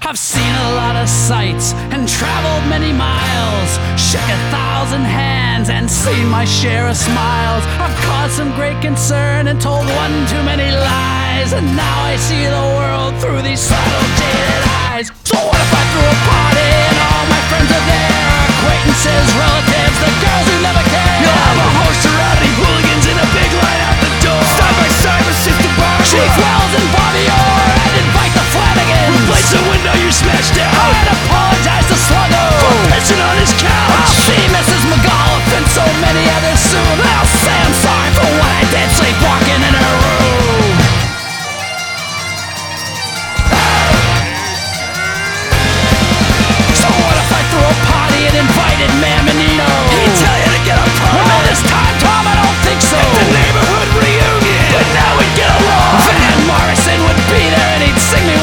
I've seen a lot of sights and traveled many miles, shook 1,000 hands and seen my share of smiles. I've caused some great concern and told one too many lies, and now I see the world through these subtle jaded eyes. So what if I threw a party and all my friends are there? Acquaintances, relatives, the girls who never care. You'll have a host of rowdy hooligans in a big line out the door, side by side with Sister Barbara, Chief Wells and Bobby Orr, and invite the Flanagans. replace the window you smashed down, I'd apologize to Sluggo for pissing on his couch. I'll see Mrs. McAuliffe and so many others soon. I'll say I'm sorry for what I did sleepwalking in her room. So what if I threw a party and invited Mammon